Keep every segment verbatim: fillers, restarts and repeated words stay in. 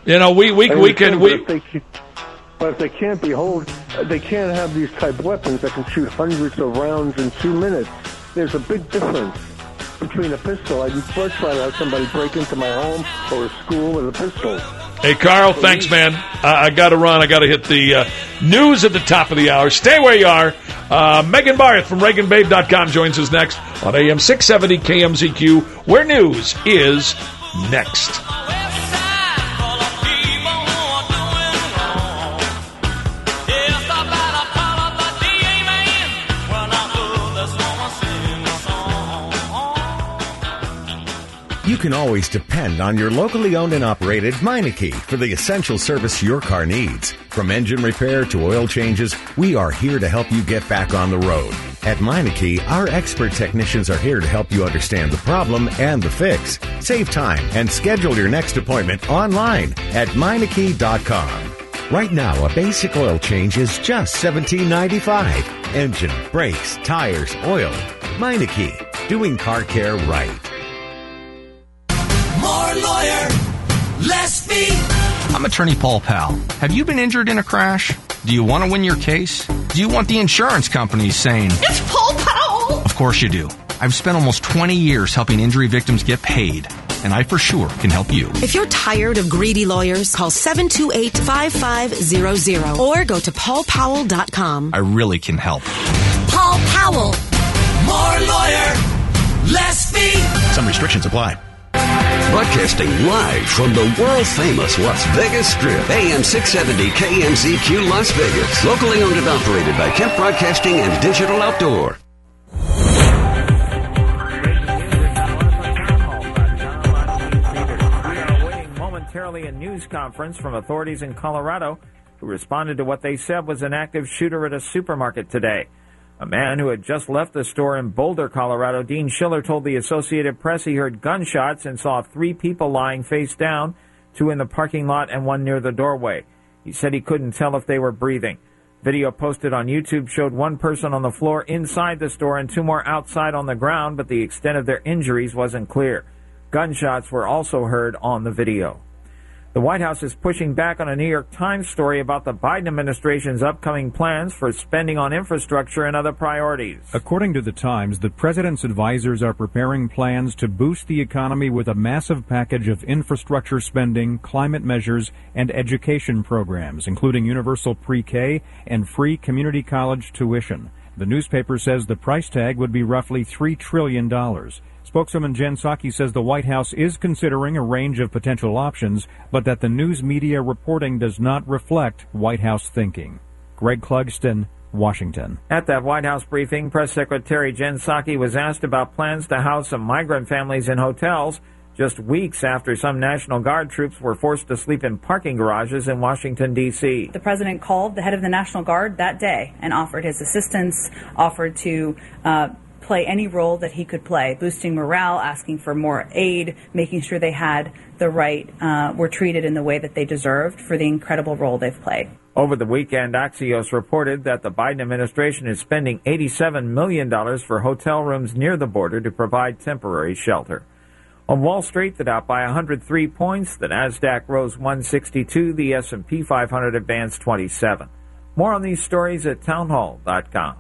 You know, we we we can we. But if they, but if they can't be hold, they can't have these type of weapons that can shoot hundreds of rounds in two minutes. There's a big difference between a pistol. I'd first try to have somebody break into my home or a school with a pistol. Hey, Carl, thanks, man. Uh, I got to run. I got to hit the uh, news at the top of the hour. Stay where you are. Uh, Megan Barth from Reagan Babe dot com joins us next on A M six seventy K M Z Q, where news is next. You can always depend on your locally owned and operated Meineke for the essential service your car needs. From engine repair to oil changes, we are here to help you get back on the road. At Meineke, our expert technicians are here to help you understand the problem and the fix. Save time and schedule your next appointment online at Meineke dot com. Right now, a basic oil change is just seventeen ninety-five dollars. Engine, brakes, tires, oil. Meineke, doing car care right. More lawyer, less fee. I'm attorney Paul Powell. Have you been injured in a crash? Do you want to win your case? Do you want the insurance companies saying, It's Paul Powell? Of course you do. I've spent almost twenty years helping injury victims get paid, and I for sure can help you. If you're tired of greedy lawyers, call seven two eight, five five zero zero or go to paul powell dot com. I really can help. Paul Powell. More lawyer, less fee. Some restrictions apply. Broadcasting live from the world-famous Las Vegas Strip, A M six seventy K M Z Q Las Vegas. Locally owned and operated by Kemp Broadcasting and Digital Outdoor. We are awaiting momentarily a news conference from authorities in Colorado who responded to what they said was an active shooter at a supermarket today. A man who had just left the store in Boulder, Colorado, Dean Schiller, told the Associated Press he heard gunshots and saw three people lying face down, two in the parking lot and one near the doorway. He said he couldn't tell if they were breathing. Video posted on YouTube showed one person on the floor inside the store and two more outside on the ground, but the extent of their injuries wasn't clear. Gunshots were also heard on the video. The White House is pushing back on a New York Times story about the Biden administration's upcoming plans for spending on infrastructure and other priorities. According to the Times, the president's advisors are preparing plans to boost the economy with a massive package of infrastructure spending, climate measures, and education programs, including universal pre-K and free community college tuition. The newspaper says the price tag would be roughly three trillion dollars. Spokeswoman Jen Psaki says the White House is considering a range of potential options, but that the news media reporting does not reflect White House thinking. Greg Clugston, Washington. At that White House briefing, Press Secretary Jen Psaki was asked about plans to house some migrant families in hotels just weeks after some National Guard troops were forced to sleep in parking garages in Washington, D C The president called the head of the National Guard that day and offered his assistance, offered to uh, play any role that he could play, boosting morale, asking for more aid, making sure they had the right, uh, were treated in the way that they deserved for the incredible role they've played. Over the weekend, Axios reported that the Biden administration is spending eighty-seven million dollars for hotel rooms near the border to provide temporary shelter. On Wall Street, the Dow by one hundred three points, the NASDAQ rose one sixty-two, the S and P five hundred advanced twenty-seven. More on these stories at townhall dot com.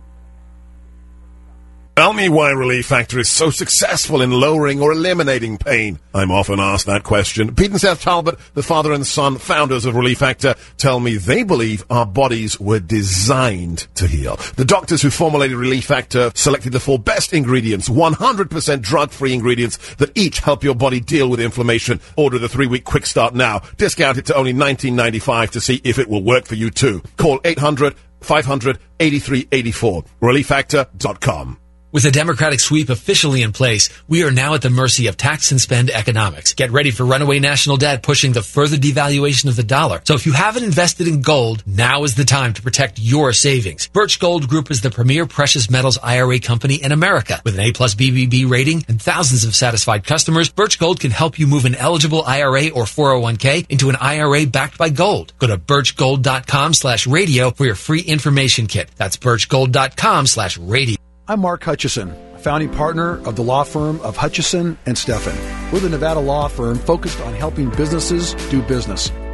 Tell me why Relief Factor is so successful in lowering or eliminating pain. I'm often asked that question. Pete and Seth Talbot, the father and son founders of Relief Factor, tell me they believe our bodies were designed to heal. The doctors who formulated Relief Factor selected the four best ingredients, one hundred percent drug-free ingredients that each help your body deal with inflammation. Order the three-week quick start now. Discount it to only nineteen ninety-five to see if it will work for you too. Call eight hundred, five hundred, eighty-three eighty-four. relief factor dot com. With a Democratic sweep officially in place, we are now at the mercy of tax and spend economics. Get ready for runaway national debt pushing the further devaluation of the dollar. So if you haven't invested in gold, now is the time to protect your savings. Birch Gold Group is the premier precious metals I R A company in America. With an A plus B B B rating and thousands of satisfied customers, Birch Gold can help you move an eligible I R A or four oh one k into an I R A backed by gold. Go to birch gold dot com slash radio for your free information kit. That's birch gold dot com slash radio. I'm Mark Hutchison, founding partner of the law firm of Hutchison and Steffen. We're the Nevada law firm focused on helping businesses do business.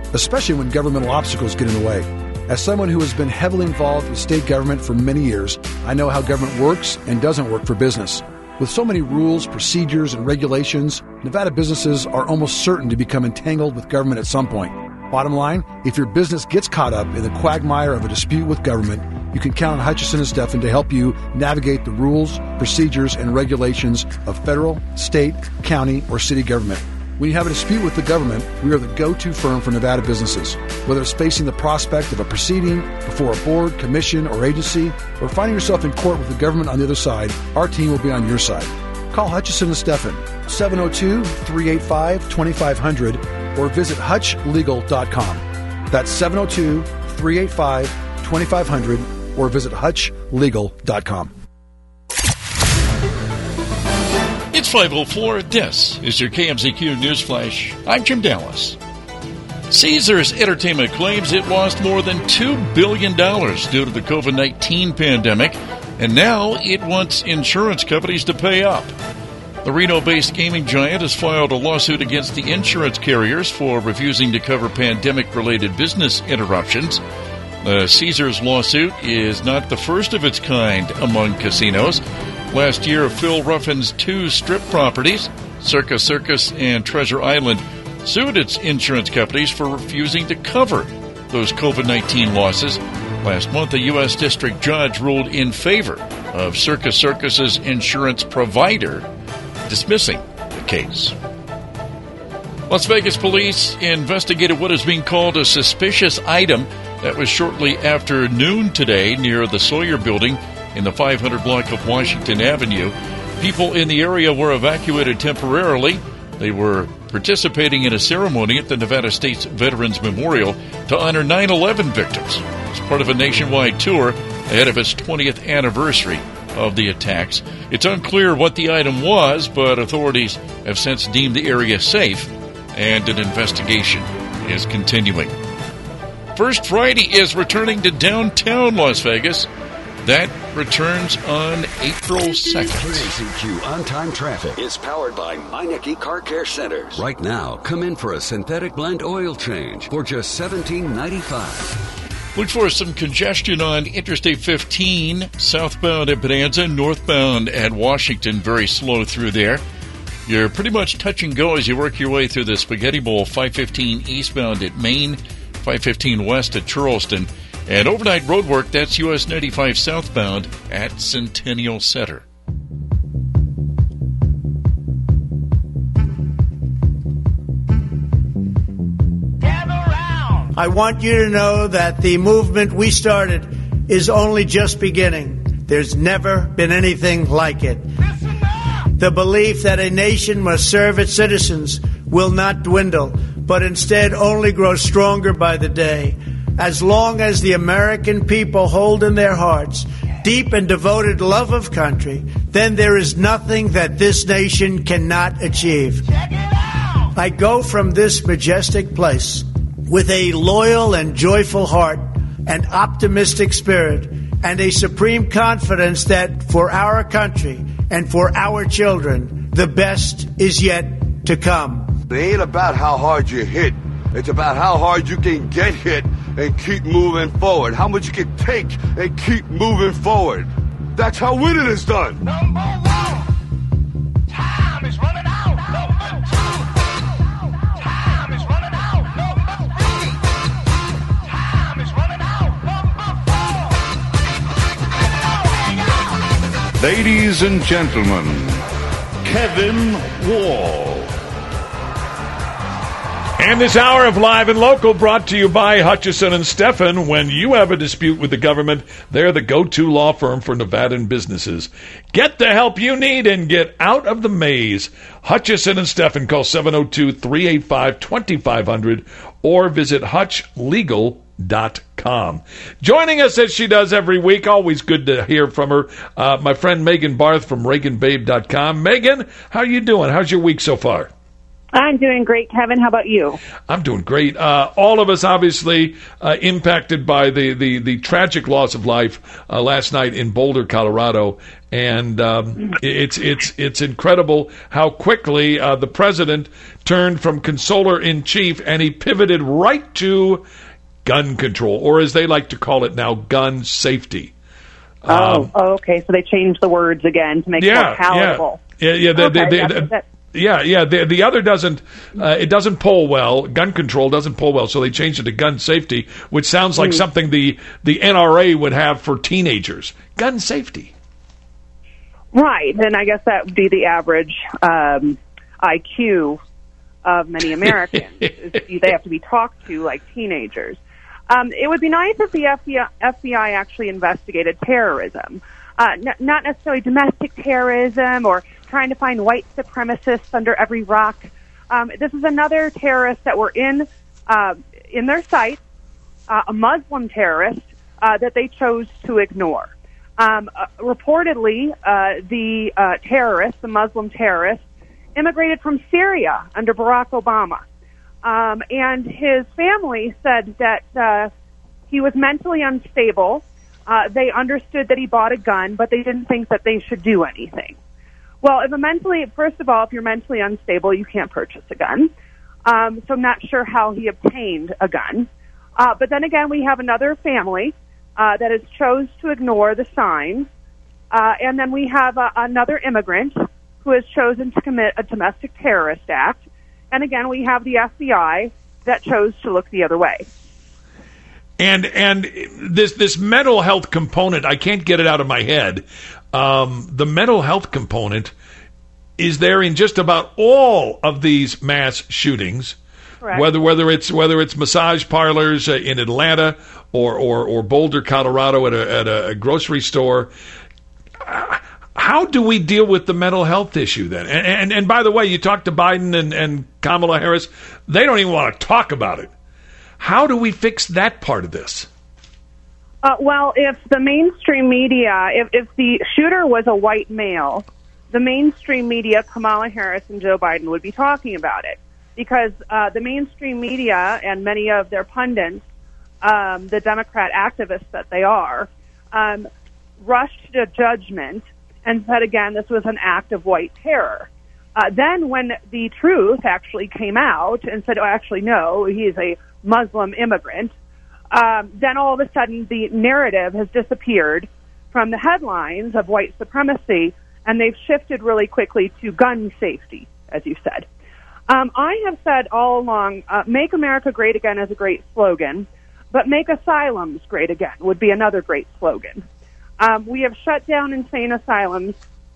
especially when governmental obstacles get in the way. As someone who has been heavily involved with state government for many years, I know how government works and doesn't work for business. With so many rules, procedures, and regulations, Nevada businesses are almost certain to become entangled with government at some point. Bottom line, if your business gets caught up in the quagmire of a dispute with government, you can count on Hutchison and Steffen to help you navigate the rules, procedures, and regulations of federal, state, county, or city government. When you have a dispute with the government, we are the go-to firm for Nevada businesses. Whether it's facing the prospect of a proceeding before a board, commission, or agency, or finding yourself in court with the government on the other side, our team will be on your side. Call Hutchison and Steffen, seven oh two, three eight five, two five zero zero, or visit hutch legal dot com. That's seven oh two, three eight five, two five zero zero, or visit hutch legal dot com. It's five oh four. This is your K M Z Q News Flash. I'm Jim Dallas. Caesars Entertainment claims it lost more than two billion dollars due to the covid nineteen pandemic, and now it wants insurance companies to pay up. The Reno-based gaming giant has filed a lawsuit against the insurance carriers for refusing to cover pandemic-related business interruptions. The Caesars lawsuit is not the first of its kind among casinos. Last year, Phil Ruffin's two strip properties, Circus Circus and Treasure Island, sued its insurance companies for refusing to cover those covid nineteen losses. Last month, a U S district judge ruled in favor of Circus Circus's insurance provider, dismissing the case. Las Vegas police investigated what is being called a suspicious item that was shortly after noon today near the Sawyer building in the five hundred block of Washington Avenue. People in the area were evacuated temporarily. They were participating in a ceremony at the Nevada State Veterans Memorial to honor nine eleven victims as part of a nationwide tour ahead of its twentieth anniversary of the attacks. It's unclear what the item was, but authorities have since deemed the area safe, and an investigation is continuing. First Friday is returning to downtown Las Vegas. That returns on April second. K M Z Q On-Time Traffic is powered by Meineke Car Care Centers. Right now, come in for a synthetic blend oil change for just seventeen ninety-five. Look for some congestion on Interstate fifteen, southbound at Bonanza, northbound at Washington, very slow through there. You're pretty much touch and go as you work your way through the Spaghetti Bowl, five fifteen eastbound at Maine, five fifteen west at Charleston. And overnight road work, that's U S ninety-five southbound at Centennial Center. I want you to know that the movement we started is only just beginning. There's never been anything like it. The belief that a nation must serve its citizens will not dwindle, but instead only grow stronger by the day. As long as the American people hold in their hearts deep and devoted love of country, then there is nothing that this nation cannot achieve. I go from this majestic place with a loyal and joyful heart, an optimistic spirit, and a supreme confidence that for our country and for our children, the best is yet to come. It ain't about how hard you hit. It's about how hard you can get hit and keep moving forward. How much you can take and keep moving forward. That's how winning is done. Number one. Time is running out. Number two. Time is running out. Number three. Time is running out. Number four. Ladies and gentlemen, Kevin Wall. And this hour of Live and Local brought to you by Hutchison and Steffen. When you have a dispute with the government, they're the go-to law firm for Nevadan businesses. Get the help you need and get out of the maze. Hutchison and Steffen. Call seven oh two, three eight five, two five zero zero or visit hutch legal dot com. Joining us as she does every week, always good to hear from her, uh, my friend Megan Barth from Reagan Babe dot com. Megan, how you doing? How's your week so far? I'm doing great, Kevin. How about you? I'm doing great. Uh, all of us, obviously, uh, impacted by the, the, the tragic loss of life uh, last night in Boulder, Colorado, and um, it's it's it's incredible how quickly uh, the president turned from consoler in chief and he pivoted right to gun control, or as they like to call it now, gun safety. Oh, Um, oh okay. So they changed the words again to make it more palatable. Yeah, yeah, the, Okay, the, the, that's- the- that- yeah, yeah. The, the other doesn't. Uh, it doesn't poll well. Gun control doesn't poll well, so they changed it to gun safety, which sounds like Hmm. something the the N R A would have for teenagers. Gun safety. Right, and I guess that would be the average um, I Q of many Americans. is they have to be talked to like teenagers. Um, it would be nice if the F B I, F B I actually investigated terrorism, uh, n- not necessarily domestic terrorism or trying to find white supremacists under every rock. Um, this is another terrorist that were in uh, in their sights, uh, a Muslim terrorist uh, that they chose to ignore. Um, uh, reportedly, uh, the uh, terrorist, the Muslim terrorist, immigrated from Syria under Barack Obama. Um, and his family said that uh, he was mentally unstable. Uh, they understood that he bought a gun, but they didn't think that they should do anything. Well, if a mentally, first of all, if you're mentally unstable, you can't purchase a gun. Um, so I'm not sure how he obtained a gun. Uh, but then again, we have another family uh, that has chose to ignore the signs. Uh, and then we have uh, another immigrant who has chosen to commit a domestic terrorist act. And again, we have the F B I that chose to look the other way. And and this this mental health component, I can't get it out of my head. Um, the mental health component is there in just about all of these mass shootings. Correct. Whether whether it's whether it's massage parlors uh, in Atlanta or, or, or Boulder, Colorado, at a, at a grocery store. Uh, how do we deal with the mental health issue then? And and, and by the way, you talk to Biden and, and Kamala Harris, they don't even want to talk about it. How do we fix that part of this? Uh, well, if the mainstream media, if, if the shooter was a white male, the mainstream media, Kamala Harris and Joe Biden, would be talking about it. Because uh, the mainstream media and many of their pundits, um, the Democrat activists that they are, um, rushed to judgment and said, again, this was an act of white terror. Uh, then when the truth actually came out and said, oh, actually, no, he's a Muslim immigrant, um, then all of a sudden the narrative has disappeared from the headlines of white supremacy, and they've shifted really quickly to gun safety, as you said. Um, I have said all along, uh, make America great again is a great slogan, but make asylums great again would be another great slogan. Um, we have shut down insane asylums,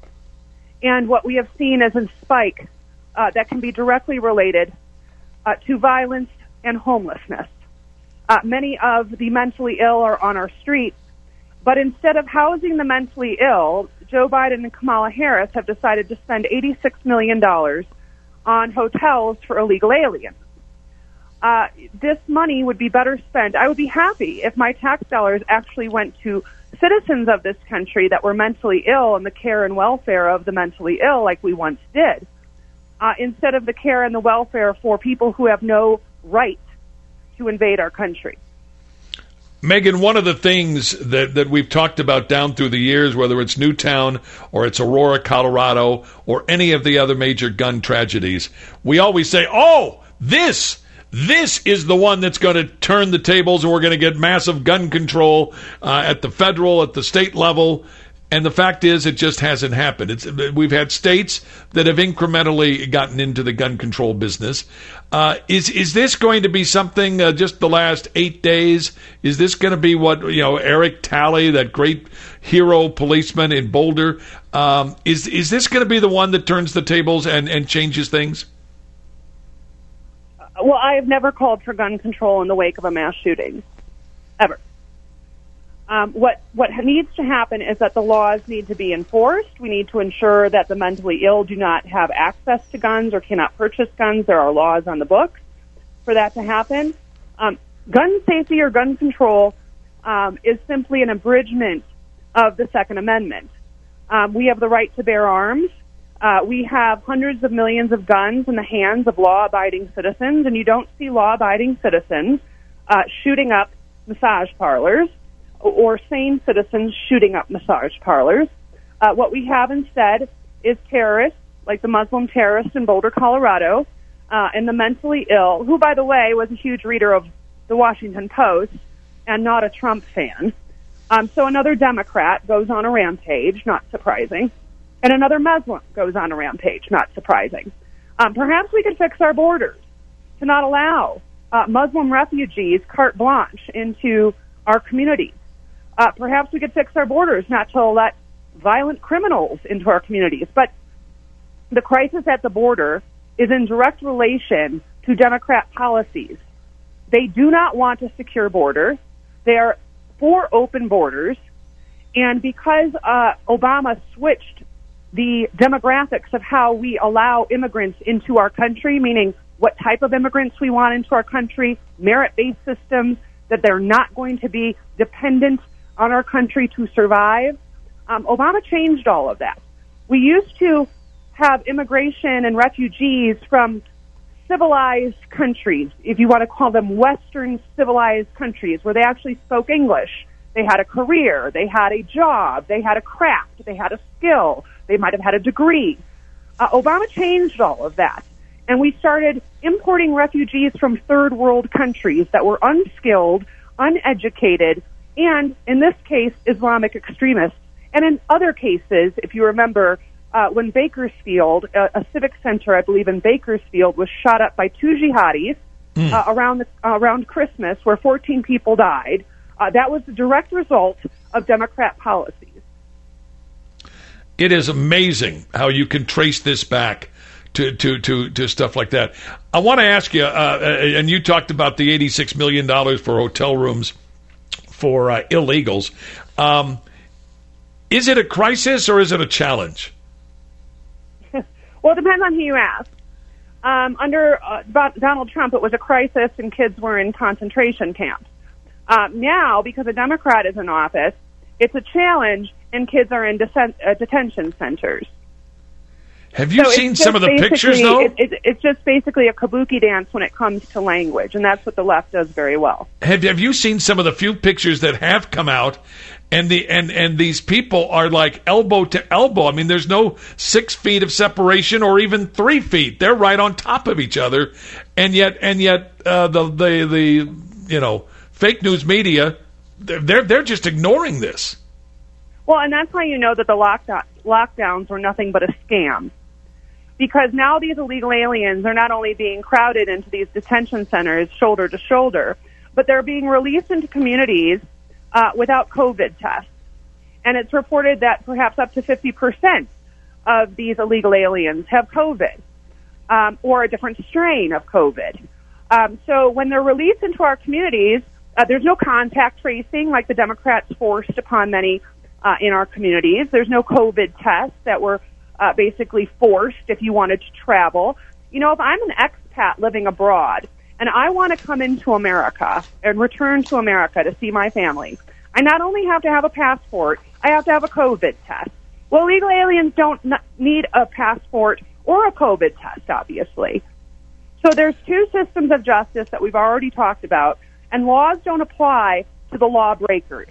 and what we have seen is a spike uh, that can be directly related uh, to violence and homelessness. Uh, many of the mentally ill are on our streets, but instead of housing the mentally ill, Joe Biden and Kamala Harris have decided to spend eighty-six million dollars on hotels for illegal aliens. Uh, this money would be better spent. I would be happy if my tax dollars actually went to citizens of this country that were mentally ill and the care and welfare of the mentally ill like we once did, uh, instead of the care and the welfare for people who have no right to invade our country. Megan, one of the things that, that we've talked about down through the years, whether it's Newtown or it's Aurora, Colorado, or any of the other major gun tragedies, we always say, oh, this, this is the one that's going to turn the tables and we're going to get massive gun control uh, at the federal, at the state level. And the fact is, it just hasn't happened. It's, we've had states that have incrementally gotten into the gun control business. Uh, is is this going to be something? Uh, just the last eight days? Is this going to be what you know? Eric Talley, that great hero policeman in Boulder, um, is is this going to be the one that turns the tables and, and changes things? Well, I have never called for gun control in the wake of a mass shooting, ever. Um, what what needs to happen is that the laws need to be enforced. We need to ensure that the mentally ill do not have access to guns or cannot purchase guns. There are laws on the books for that to happen. Um, gun safety or gun control um, is simply an abridgment of the Second Amendment. Um, we have the right to bear arms. Uh, we have hundreds of millions of guns in the hands of law-abiding citizens, and you don't see law-abiding citizens uh, shooting up massage parlors or sane citizens shooting up massage parlors. Uh, what we have instead is terrorists, like the Muslim terrorist in Boulder, Colorado, uh, and the mentally ill, who, by the way, was a huge reader of the Washington Post and not a Trump fan. Um, so another Democrat goes on a rampage, not surprising. And another Muslim goes on a rampage, not surprising. Um, perhaps we could fix our borders to not allow uh, Muslim refugees carte blanche into our communities. Uh, perhaps we could fix our borders not to let violent criminals into our communities. But the crisis at the border is in direct relation to Democrat policies. They do not want a secure border. They are for open borders. And because uh, Obama switched the demographics of how we allow immigrants into our country, meaning what type of immigrants we want into our country, merit-based systems, that they're not going to be dependent on our country to survive. Um, Obama changed all of that. We used to have immigration and refugees from civilized countries, if you want to call them Western civilized countries, where they actually spoke English. They had a career, they had a job, they had a craft, they had a skill, they might have had a degree. Uh, Obama changed all of that. And we started importing refugees from third world countries that were unskilled, uneducated, and, in this case, Islamic extremists. And in other cases, if you remember, uh, when Bakersfield, a, a civic center, I believe in Bakersfield, was shot up by two jihadis mm. uh, around, the, uh, around Christmas, where fourteen people died, uh, that was the direct result of Democrat policies. It is amazing how you can trace this back to, to, to, to stuff like that. I want to ask you, uh, and you talked about the eighty-six million dollars for hotel rooms for uh, illegals. Um, is it a crisis or is it a challenge? Well, it depends on who you ask. Um, under uh, Donald Trump, it was a crisis and kids were in concentration camps. Uh, now, because a Democrat is in office, it's a challenge and kids are in desen- uh, detention centers. Have you so seen some of the pictures, though? It, it, it's just basically a kabuki dance when it comes to language, and that's what the left does very well. Have Have you seen some of the few pictures that have come out, and the and, and these people are like elbow to elbow? I mean, there's no six feet of separation or even three feet. They're right on top of each other, and yet and yet uh, the the the you know fake news media, they're they're just ignoring this. Well, and that's how you know that the lockdown, lockdowns were nothing but a scam. Because now these illegal aliens are not only being crowded into these detention centers shoulder to shoulder, but they're being released into communities uh, without COVID tests. And it's reported that perhaps up to fifty percent of these illegal aliens have COVID um, or a different strain of COVID. Um, so when they're released into our communities, uh, there's no contact tracing like the Democrats forced upon many uh, in our communities. There's no COVID tests that were Uh, basically forced if you wanted to travel. You know, if I'm an expat living abroad and I want to come into America and return to America to see my family, I not only have to have a passport, I have to have a COVID test. Well, illegal aliens don't n- need a passport or a COVID test, obviously. So there's two systems of justice that we've already talked about, and laws don't apply to the lawbreakers.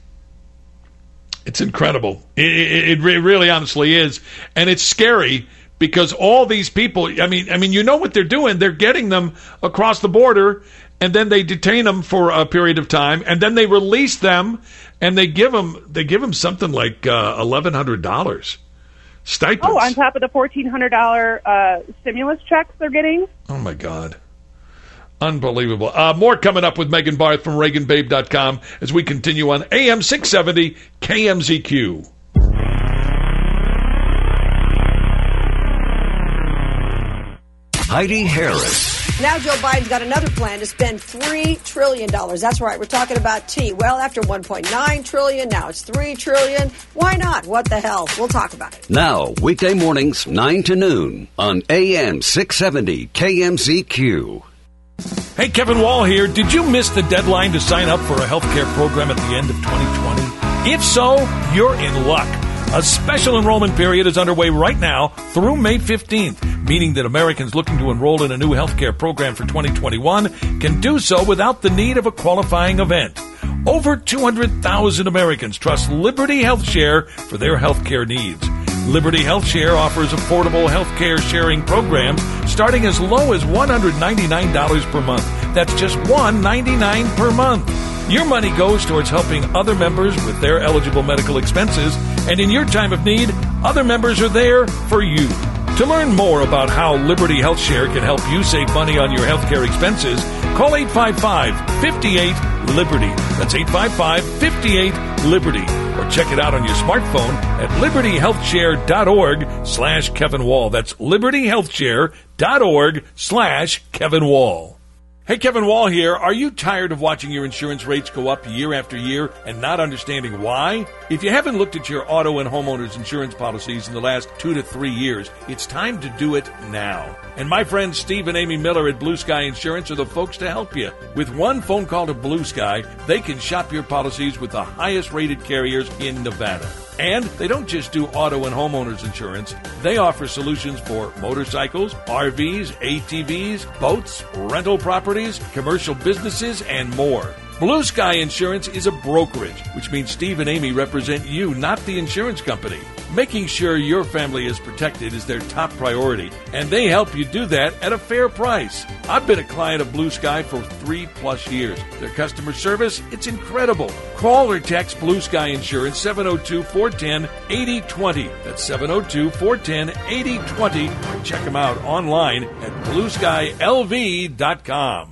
It's incredible. It, it, it really honestly is. And it's scary because all these people, I mean, I mean, you know what they're doing. They're getting them across the border, and then they detain them for a period of time, and then they release them, and they give them, they give them something like uh, eleven hundred dollars stipends. Oh, on top of the fourteen hundred dollars uh, stimulus checks they're getting? Oh, my God. Unbelievable. Uh, more coming up with Megan Barth from Reagan Babe dot com as we continue on A M six seventy K M Z Q. Heidi Harris. Now Joe Biden's got another plan to spend three trillion dollars. That's right. We're talking about T. Well, after one point nine trillion dollars, now it's three trillion dollars. Why not? What the hell? We'll talk about it. Now, weekday mornings, nine to noon on A M six seventy K M Z Q. Hey, Kevin Wall here. Did you miss the deadline to sign up for a healthcare program at the end of twenty twenty? If so, you're in luck. A special enrollment period is underway right now through May fifteenth, meaning that Americans looking to enroll in a new healthcare program for twenty twenty-one can do so without the need of a qualifying event. Over two hundred thousand Americans trust Liberty HealthShare for their healthcare needs. Liberty HealthShare offers affordable healthcare sharing programs starting as low as one hundred ninety-nine dollars per month. That's just one hundred ninety-nine dollars per month. Your money goes towards helping other members with their eligible medical expenses, and in your time of need, other members are there for you. To learn more about how Liberty HealthShare can help you save money on your healthcare expenses, call eight five five, five eight, Liberty. That's eight five five, five eight, Liberty. Or check it out on your smartphone at libertyhealthshare.org slash Kevin Wall. That's libertyhealthshare.org slash Kevin Wall. Hey, Kevin Wall here. Are you tired of watching your insurance rates go up year after year and not understanding why? If you haven't looked at your auto and homeowners insurance policies in the last two to three years, it's time to do it now. And my friends Steve and Amy Miller at Blue Sky Insurance are the folks to help you. With one phone call to Blue Sky, they can shop your policies with the highest rated carriers in Nevada. And they don't just do auto and homeowners insurance. They offer solutions for motorcycles, R Vs, A T Vs, boats, rental properties, commercial businesses, and more. Blue Sky Insurance is a brokerage, which means Steve and Amy represent you, not the insurance company. Making sure your family is protected is their top priority, and they help you do that at a fair price. I've been a client of Blue Sky for three plus years. Their customer service, it's incredible. Call or text Blue Sky Insurance seven oh two, four one oh, eight oh two oh. That's seven oh two, four one oh, eight oh two oh. Or check them out online at blue sky l v dot com.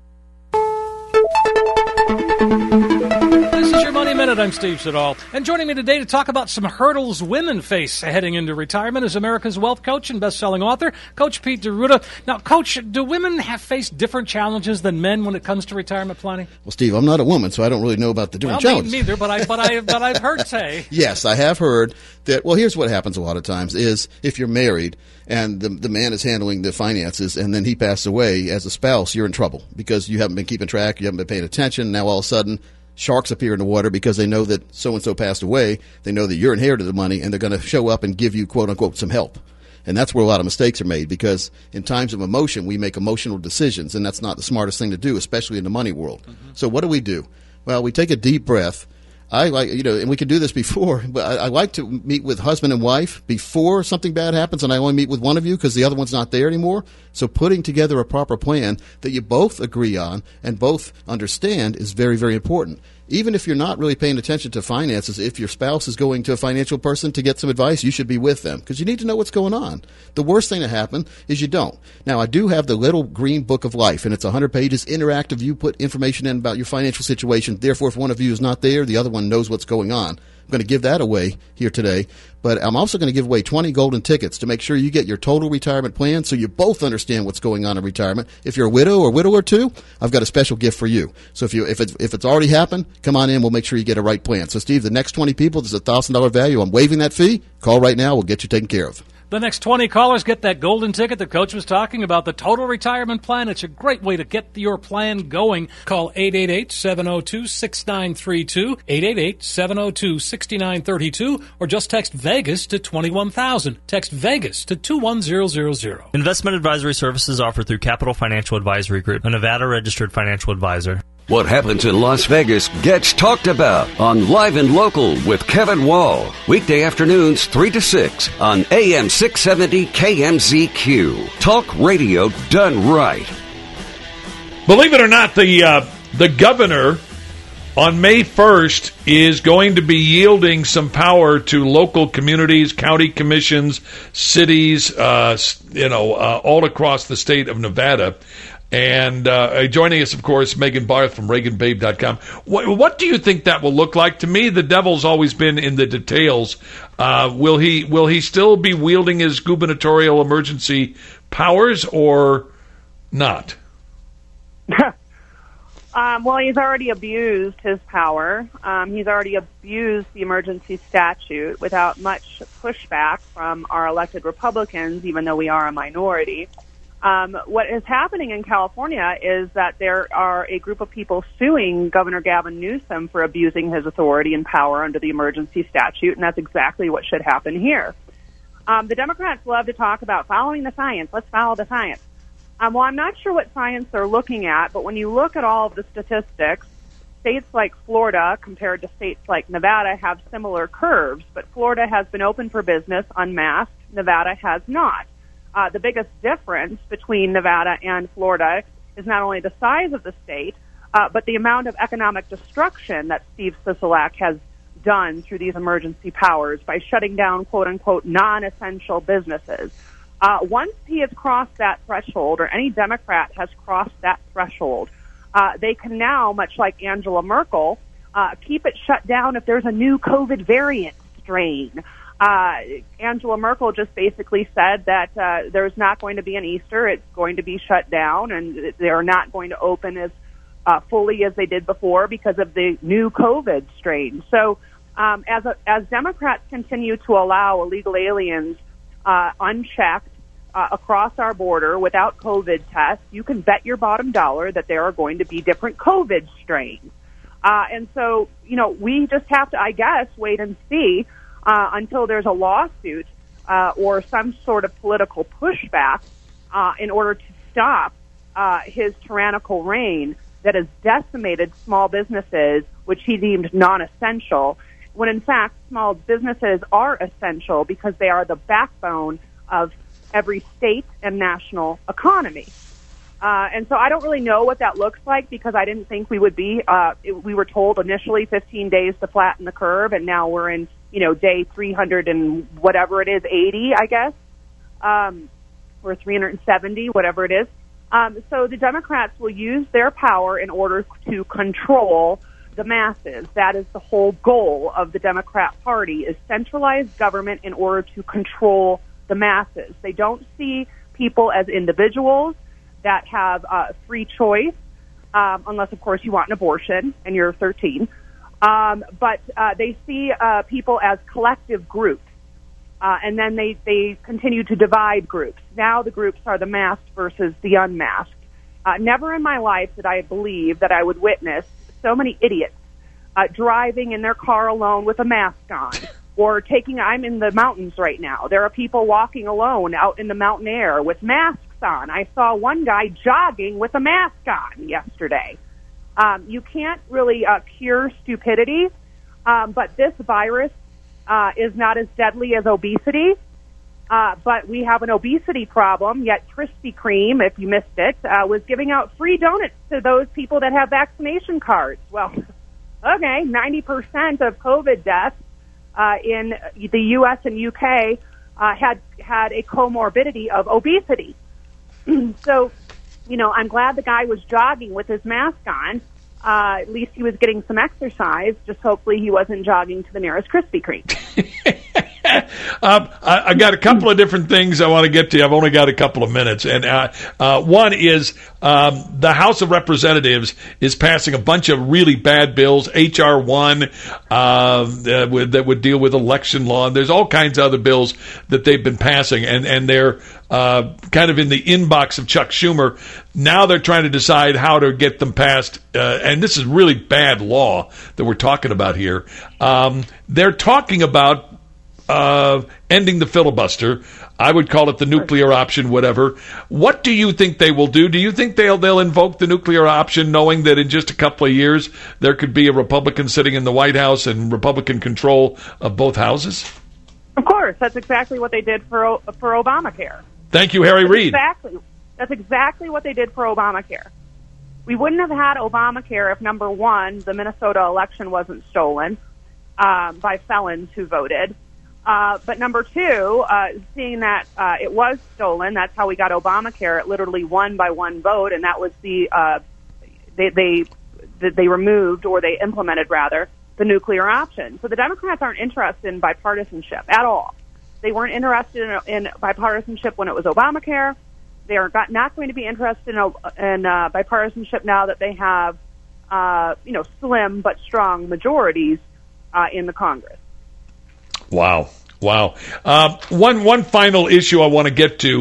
This is your Money Minute. I'm Steve Siddall. And joining me today to talk about some hurdles women face heading into retirement is America's wealth coach and best-selling author, Coach Pete D'Arruda. Now, Coach, do women have faced different challenges than men when it comes to retirement planning? Well, Steve, I'm not a woman, so I don't really know about the different well, challenges. Me neither, but, I, but, I, but I've heard say. Yes, I have heard that, well, here's what happens a lot of times is if you're married and the, the man is handling the finances and then he passed away, as a spouse, you're in trouble because you haven't been keeping track, you haven't been paying attention. Now, all of a sudden, sharks appear in the water because they know that so-and-so passed away. They know that you're inherited the money, and they're going to show up and give you, quote-unquote, some help. And that's where a lot of mistakes are made because in times of emotion, we make emotional decisions, and that's not the smartest thing to do, especially in the money world. Mm-hmm. So what do we do? Well, we take a deep breath. I like, you know, and we can do this before, but I, I like to meet with husband and wife before something bad happens, and I only meet with one of you because the other one's not there anymore. So putting together a proper plan that you both agree on and both understand is very, very important. Even if you're not really paying attention to finances, if your spouse is going to a financial person to get some advice, you should be with them because you need to know what's going on. The worst thing to happen is you don't. Now, I do have the little green book of life, and it's one hundred pages, interactive. You put information in about your financial situation. Therefore, if one of you is not there, the other one knows what's going on. I'm going to give that away here today, but I'm also going to give away twenty golden tickets to make sure you get your total retirement plan so you both understand what's going on in retirement. If you're a widow or widower too, I've got a special gift for you. So if you if it's, if it's already happened, come on in. We'll make sure you get a right plan. So, Steve, the next twenty people, there's a one thousand dollars value. I'm waiving that fee. Call right now. We'll get you taken care of. The next twenty callers get that golden ticket the coach was talking about, the total retirement plan. It's a great way to get your plan going. Call eight eight eight, seven oh two, six nine three two, eight eight eight, seven oh two, six nine three two, or just text VEGAS to twenty-one thousand. Text VEGAS to two one zero zero zero. Investment advisory services offered through Capital Financial Advisory Group, a Nevada-registered financial advisor. What happens in Las Vegas gets talked about on Live and Local with Kevin Wall. Weekday afternoons three to six on A M six seventy K M Z Q. Talk radio done right. Believe it or not, the uh, the governor on May first is going to be yielding some power to local communities, county commissions, cities, uh, you know, uh, all across the state of Nevada. And uh, joining us, of course, Megan Barth from Reagan Babe dot com. What, what do you think that will look like? To me, the devil's always been in the details. Uh, will he will he still be wielding his gubernatorial emergency powers or not? um, well, he's already abused his power. Um, he's already abused the emergency statute without much pushback from our elected Republicans, even though we are a minority. Um, what is happening in California is that there are a group of people suing Governor Gavin Newsom for abusing his authority and power under the emergency statute, and that's exactly what should happen here. Um, the Democrats love to talk about following the science. Let's follow the science. Um, well, I'm not sure what science they're looking at, but when you look at all of the statistics, states like Florida compared to states like Nevada have similar curves, but Florida has been open for business unmasked. Nevada has not. Uh, the biggest difference between Nevada and Florida is not only the size of the state, uh, but the amount of economic destruction that Steve Sisolak has done through these emergency powers by shutting down, quote-unquote, non-essential businesses. Uh, once he has crossed that threshold, or any Democrat has crossed that threshold, uh, they can now, much like Angela Merkel, uh, keep it shut down if there's a new COVID variant strain. Uh, Angela Merkel just basically said that uh, there's not going to be an Easter. It's going to be shut down, and they're not going to open as uh, fully as they did before because of the new COVID strain. So um, as, a, as Democrats continue to allow illegal aliens uh, unchecked uh, across our border without COVID tests, you can bet your bottom dollar that there are going to be different COVID strains. Uh, and so, you know, we just have to, I guess, wait and see Uh, until there's a lawsuit uh, or some sort of political pushback uh, in order to stop uh, his tyrannical reign that has decimated small businesses, which he deemed non-essential, when in fact small businesses are essential because they are the backbone of every state and national economy. Uh, and so I don't really know what that looks like because I didn't think we would be. Uh, it, we were told initially fifteen days to flatten the curve, and now we're in, you know, day three hundred and whatever it is, eighty, I guess, um, or three hundred seventy, whatever it is. Um, so the Democrats will use their power in order to control the masses. That is the whole goal of the Democrat Party, is centralized government in order to control the masses. They don't see people as individuals that have uh, free choice, um, unless, of course, you want an abortion and you're thirteen. Um, but uh, they see uh, people as collective groups, uh, and then they, they continue to divide groups. Now the groups are the masked versus the unmasked. Uh, never in my life did I believe that I would witness so many idiots uh, driving in their car alone with a mask on, or taking, I'm in the mountains right now. There are people walking alone out in the mountain air with masks on. I saw one guy jogging with a mask on yesterday. Um, you can't really uh, cure stupidity, um, but this virus uh, is not as deadly as obesity. Uh, but we have an obesity problem, yet Krispy Kreme, if you missed it, uh, was giving out free donuts to those people that have vaccination cards. Well, okay, ninety percent of COVID deaths uh, in the U S and U K uh, had, had a comorbidity of obesity. So, you know, I'm glad the guy was jogging with his mask on. Uh, at least he was getting some exercise. Just hopefully he wasn't jogging to the nearest Krispy Kreme. um, I, I got a couple of different things I want to get to. I've only got a couple of minutes. And uh, uh, one is um, the House of Representatives is passing a bunch of really bad bills, H R one, uh, that, would, that would deal with election law. And there's all kinds of other bills that they've been passing, and, and they're uh, kind of in the inbox of Chuck Schumer. Now they're trying to decide how to get them passed. Uh, and this is really bad law that we're talking about here. Um, they're talking about Uh, ending the filibuster. I would call it the nuclear option, whatever. What do you think they will do? Do you think they'll they'll invoke the nuclear option, knowing that in just a couple of years there could be a Republican sitting in the White House and Republican control of both houses? Of course, that's exactly what they did for for Obamacare. Thank you, Harry That's Reid. Exactly, that's exactly what they did for Obamacare. We wouldn't have had Obamacare if, number one, the Minnesota election wasn't stolen um, by felons who voted. Uh, but number two, uh, seeing that uh, it was stolen, that's how we got Obamacare. It literally won by one vote, and that was the uh, they they they removed, or they implemented rather, the nuclear option. So the Democrats aren't interested in bipartisanship at all. They weren't interested in, in bipartisanship when it was Obamacare. They are not going to be interested in, in uh, bipartisanship now that they have, uh, you know, slim but strong majorities uh, in the Congress. Wow. Wow. Uh, one one final issue I want to get to.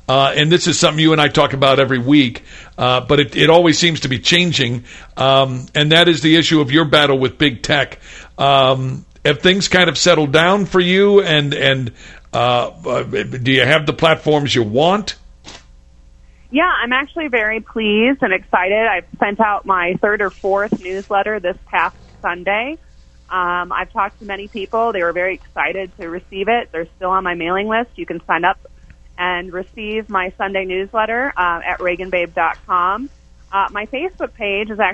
uh, and this is something you and I talk about every week, uh, but it, it always seems to be changing, um, and that is the issue of your battle with big tech. Um, have things kind of settled down for you, and, and uh, uh, do you have the platforms you want? Yeah, I'm actually very pleased and excited. I've sent out my third or fourth newsletter this past Sunday. Um, I've talked to many people. They were very excited to receive it. They're still on my mailing list. You can sign up and receive my Sunday newsletter uh, at Reagan Babe dot com. Uh, my Facebook page is actually